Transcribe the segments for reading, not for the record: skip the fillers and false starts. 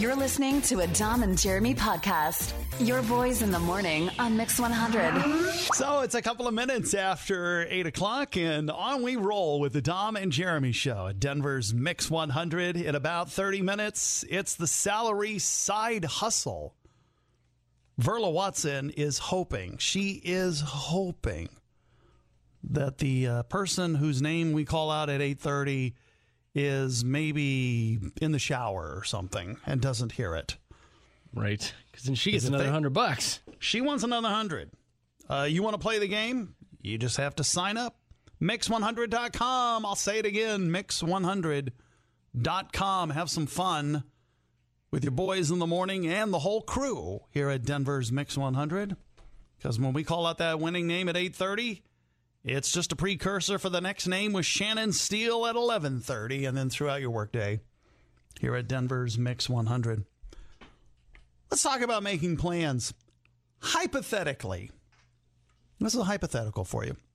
You're listening to a Dom and Jeremy podcast. Your boys in the morning on Mix 100. So it's a couple of minutes after 8 o'clock, and on we roll with the Dom and Jeremy show at Denver's Mix 100. In about 30 minutes, it's the salary side hustle. Verla Watson is hoping, that the person whose name we call out at 8:30 is maybe in the shower or something and doesn't hear it. Right. Because then she gets another $100. She wants another 100. You want to play the game? You just have to sign up. Mix100.com. I'll say it again. Mix100.com. Have some fun with your boys in the morning and the whole crew here at Denver's Mix 100. Because when we call out that winning name at 8:30, it's just a precursor for the next name with Shannon Steele at 11:30, and then throughout your workday here at Denver's Mix 100. Let's talk about making plans. Hypothetically, this is a hypothetical for you.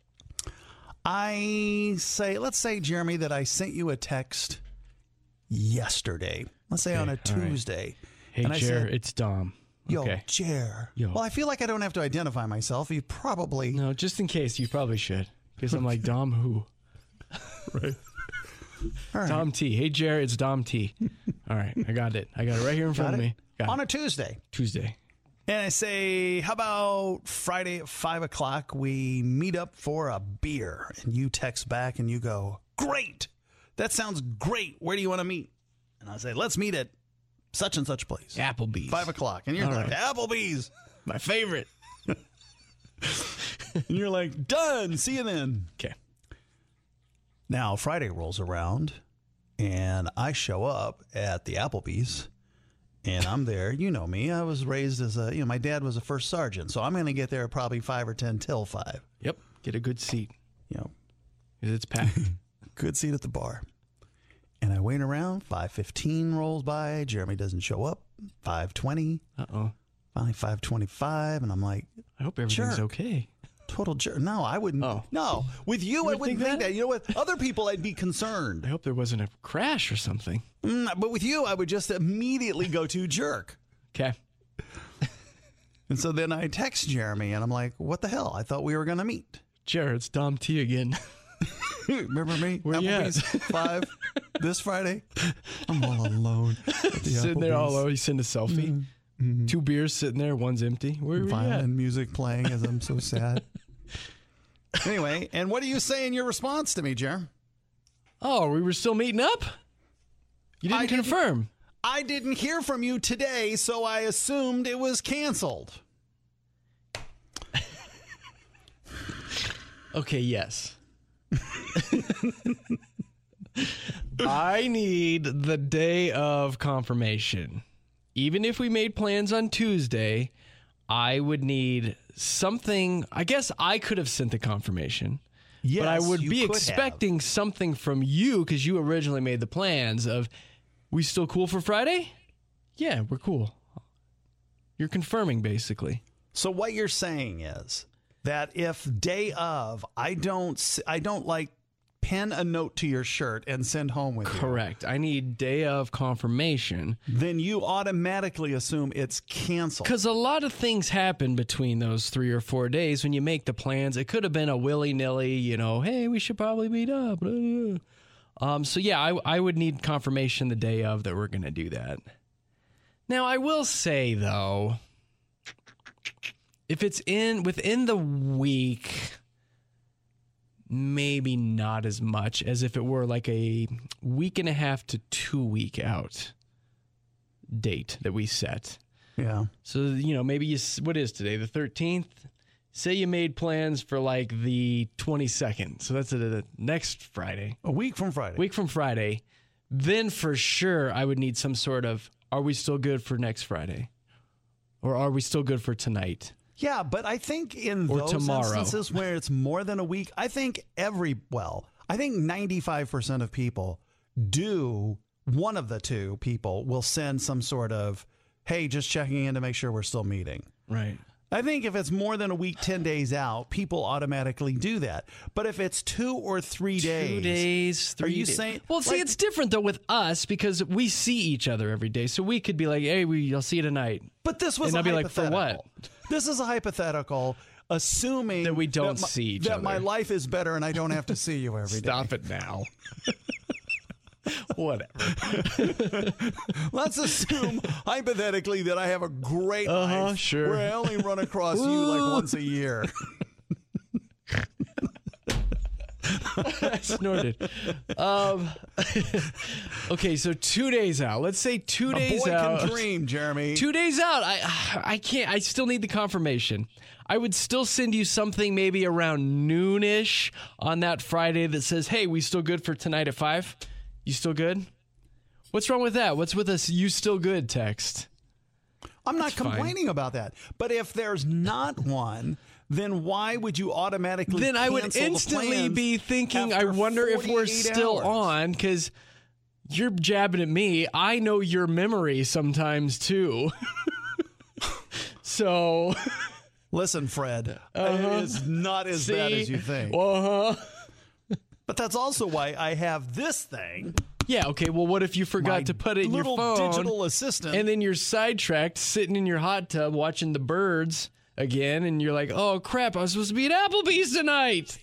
Let's say, Jeremy, that I sent you a text yesterday. Let's say on a Tuesday. Right. Hey, Jer, it's Dom. Yo, Jer. Well, I feel like I don't have to identify myself. You probably... No, just in case, you probably should. Because I'm like, Dom who? Right. All right. Dom T. Hey, Jer, it's Dom T. All right, I got it. I got it right here in front of me. On a Tuesday. And I say, how about Friday at 5 o'clock, we meet up for a beer? And you text back and you go, great. That sounds great. Where do you want to meet? And I say, let's meet at such and such place. Applebee's. 5 o'clock. And you're like, Applebee's. My favorite. And you're like, done. See you then. Okay. Now, Friday rolls around, and I show up at the Applebee's, and I'm there. You know me. I was raised as my dad was a first sergeant, so I'm going to get there at probably 5 or 10 till 5. Yep. Get a good seat. You know. Because it's packed. Good seat at the bar. And I wait around. 5:15 rolls by. Jeremy doesn't show up. 5:20. Uh-oh. Finally 5:25, and I'm like, I hope everything's okay. Total jerk. No, I wouldn't. Oh. No. With you I wouldn't think that. You know what? Other people, I'd be concerned. I hope there wasn't a crash or something. But with you, I would just immediately go to jerk. Okay. And so then I text Jeremy, and I'm like, what the hell? I thought we were going to meet. Jared, it's Dom T again. Remember me? Where you at? 5 this Friday. I'm all alone. Sitting there all alone. You send a selfie. Mm-hmm. 2 beers sitting there. One's empty. Where are you at? Violin music playing as I'm so sad. Anyway, and what do you say in your response to me, Jer? Oh, we were still meeting up? You didn't confirm. I didn't hear from you today, so I assumed it was canceled. Okay, yes. I need the day of confirmation. Even if we made plans on Tuesday, I would need something. I guess I could have sent the confirmation. Yes, but I would be expecting something from you because you originally made the plans of, we still cool for Friday? Yeah, we're cool. You're confirming, basically. So what you're saying is that if day of, I don't like pen a note to your shirt and send home with you. Correct. I need day of confirmation. Then you automatically assume it's canceled. Because a lot of things happen between those 3 or 4 days when you make the plans. It could have been a willy-nilly, hey, we should probably meet up. So yeah, I would need confirmation the day of that we're going to do that. Now, I will say, though, if it's within the week, maybe not as much as if it were like a 1.5 to 2 week out date that we set. Yeah. So, maybe what is today, the 13th? Say you made plans for like the 22nd. So that's the next Friday. A week from Friday. Then for sure I would need some sort of, are we still good for next Friday? Or are we still good for tonight? Yeah, but I think in those instances where it's more than a week, I think 95% of people one of the two people will send some sort of, hey, just checking in to make sure we're still meeting. Right. I think if it's more than a week, 10 days out, people automatically do that. But if it's 2 or 3 days. 2 days, 3 days. Are you saying? Well, see, it's different, though, with us because we see each other every day. So we could be like, hey, I'll see you tonight. But this was and a I'll be like, hypothetical. for what? This is a hypothetical, assuming that we don't see each other. That my life is better and I don't have to see you every day. Stop it now. Whatever. Let's assume, hypothetically, that I have a great life sure. where I only run across you like once a year. I snorted. Okay, so 2 days out. Let's say 2 days out. A boy can dream, Jeremy. 2 days out. I can't. I still need the confirmation. I would still send you something maybe around noonish on that Friday that says, hey, we still good for tonight at 5? You still good? What's wrong with that? What's with us you still good text? I'm not complaining about that. But if there's not one, then why would you automatically Then I would cancel the instantly plans be thinking, I after wonder if we're 48 still hours? on, because you're jabbing at me. I know your memory sometimes, too. So... Listen, Fred, it is not as bad as you think. But that's also why I have this thing. Yeah, okay, well, what if you forgot to put it in your phone? Little digital assistant. And then you're sidetracked, sitting in your hot tub watching the birds again, and you're like, oh, crap, I was supposed to be at Applebee's tonight.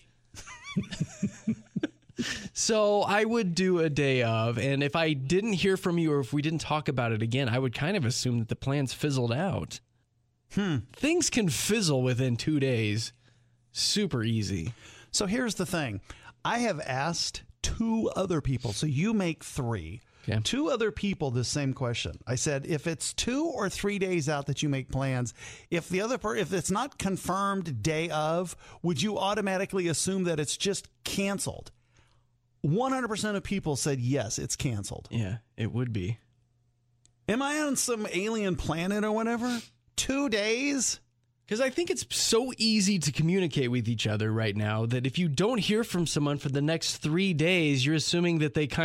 So I would do a day of, and if I didn't hear from you or if we didn't talk about it again, I would kind of assume that the plans fizzled out. Things can fizzle within 2 days. Super easy. So here's the thing. I have asked 2 other people, so you make 3. Okay. 2 other people the same question. I said, if it's 2 or 3 days out that you make plans, if it's not confirmed day of, would you automatically assume that it's just canceled? 100% of people said yes, it's canceled. Yeah, it would be. Am I on some alien planet or whatever? 2 days? Because I think it's so easy to communicate with each other right now that if you don't hear from someone for the next 3 days, you're assuming that they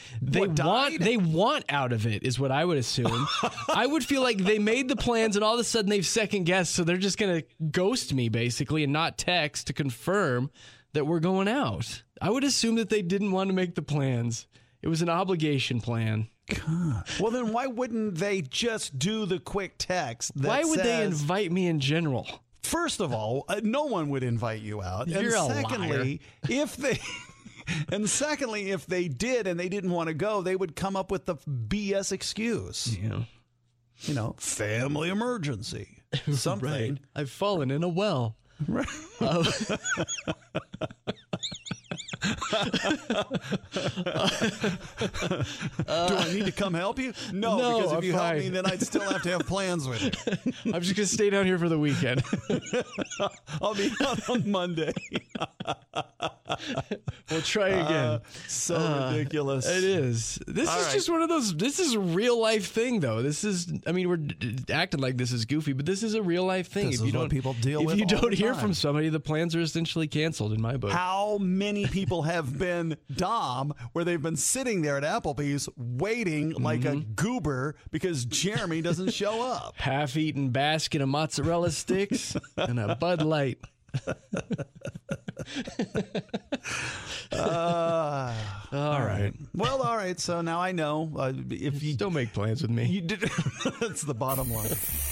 want out of it, is what I would assume. I would feel like they made the plans and all of a sudden they've second guessed, so they're just going to ghost me basically and not text to confirm that we're going out. I would assume that they didn't want to make the plans. It was an obligation plan. God. Well, then why wouldn't they just do the quick text that Why would they says, invite me in general? First of all, no one would invite you out. You're and a secondly, if they did and they didn't want to go, they would come up with the BS excuse. Yeah. You know, family emergency. Something. Right. I've fallen in a well. Right. Do I need to come help you? No, because if you help me, then I'd still have to have plans with you. I'm just going to stay down here for the weekend. I'll be out on Monday. We'll try again. So ridiculous. It is. This is just one of those. This is a real life thing, though. This is. I mean, we're acting like this is goofy, but this is a real life thing. This is what people deal with If you all don't the hear time. from somebody, the plans are essentially canceled in my book. How many people have been Dom where they've been sitting there at Applebee's waiting like a goober because Jeremy doesn't show up? Half-eaten basket of mozzarella sticks and a Bud Light. All right. Well, all right. So now I know if you Don't make plans with me. you did. That's the bottom line.